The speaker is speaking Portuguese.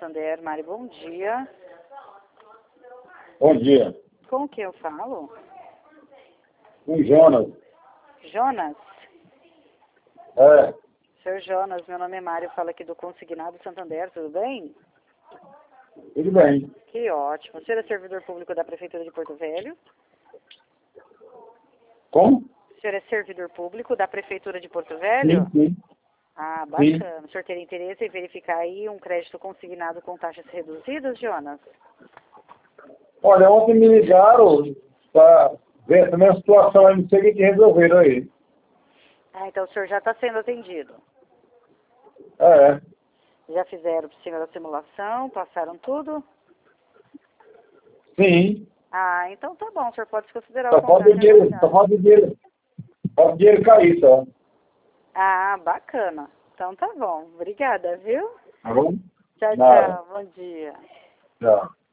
Santander. Mari, bom dia. Bom dia. Com que eu falo? Com Jonas. Jonas? É, Senhor Jonas, meu nome é Mário, falo aqui do Consignado Santander, tudo bem? tudo bem. Que ótimo. O senhor é servidor público da Prefeitura de Porto Velho? Como? O senhor é servidor público da Prefeitura de Porto Velho? Sim. Ah, bacana. O senhor teria interesse em verificar aí um crédito consignado com taxas reduzidas, Jonas? Olha, ontem me ligaram para ver essa mesma situação aí, não sei o que resolveram aí. Ah, então o senhor já está sendo atendido. É, Já fizeram para o senhor a simulação, passaram tudo? sim. Ah, então tá bom, o senhor pode considerar Só o falta o contrato dinheiro, aguardado. só falta o dinheiro. Falta o dinheiro cair só. Ah, bacana. Então tá bom. Obrigada, viu? Tá bom? Tchau, Nada. tchau. Bom dia. Tchau.